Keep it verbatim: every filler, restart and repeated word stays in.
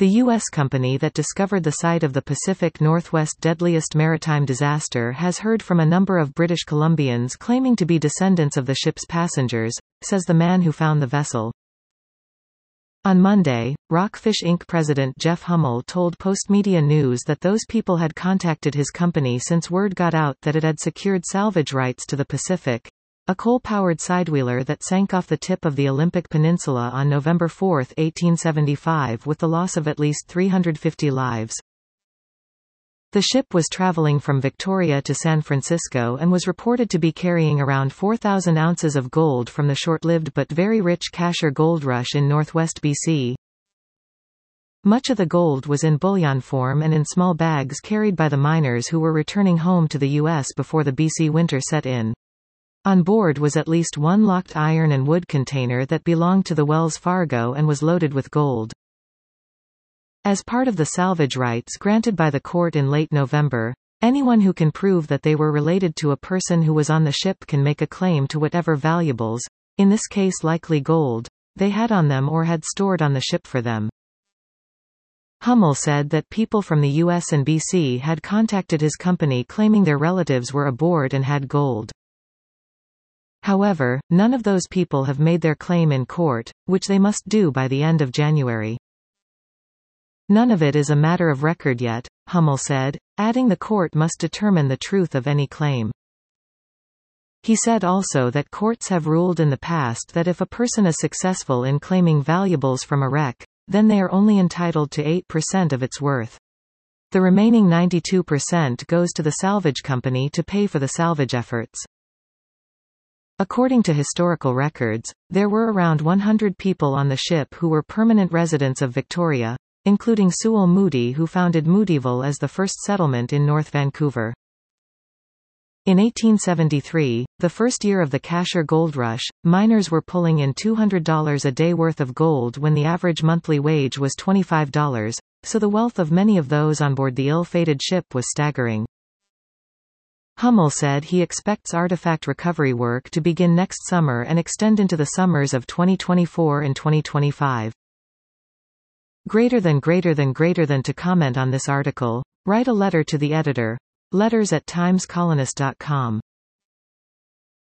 The U S company that discovered the site of the Pacific Northwest deadliest maritime disaster has heard from a number of British Columbians claiming to be descendants of the ship's passengers, says the man who found the vessel. On Monday, Rockfish Incorporated president Jeff Hummel told Postmedia News that those people had contacted his company since word got out that it had secured salvage rights to the Pacific, a coal-powered sidewheeler that sank off the tip of the Olympic Peninsula on November fourth, eighteen seventy-five, with the loss of at least three hundred fifty lives. The ship was traveling from Victoria to San Francisco and was reported to be carrying around four thousand ounces of gold from the short-lived but very rich Cashier gold rush in northwest B C. Much of the gold was in bullion form and in small bags carried by the miners who were returning home to the U S before the B C winter set in. On board was at least one locked iron and wood container that belonged to the Wells Fargo and was loaded with gold. As part of the salvage rights granted by the court in late November, anyone who can prove that they were related to a person who was on the ship can make a claim to whatever valuables, in this case likely gold, they had on them or had stored on the ship for them. Hummel said that people from the U S and B C had contacted his company claiming their relatives were aboard and had gold. However, none of those people have made their claim in court, which they must do by the end of January. None of it is a matter of record yet, Hummel said, adding the court must determine the truth of any claim. He said also that courts have ruled in the past that if a person is successful in claiming valuables from a wreck, then they are only entitled to eight percent of its worth. The remaining ninety-two percent goes to the salvage company to pay for the salvage efforts. According to historical records, there were around one hundred people on the ship who were permanent residents of Victoria, including Sewell Moody, who founded Moodyville as the first settlement in North Vancouver. In eighteen seventy-three, the first year of the Cashier Gold Rush, miners were pulling in two hundred dollars a day worth of gold when the average monthly wage was twenty-five dollars, so the wealth of many of those on board the ill-fated ship was staggering. Hummel said he expects artifact recovery work to begin next summer and extend into the summers of twenty twenty-four and twenty twenty-five. Greater than greater than greater than to comment on this article, write a letter to the editor. Letters at times colonist dot com.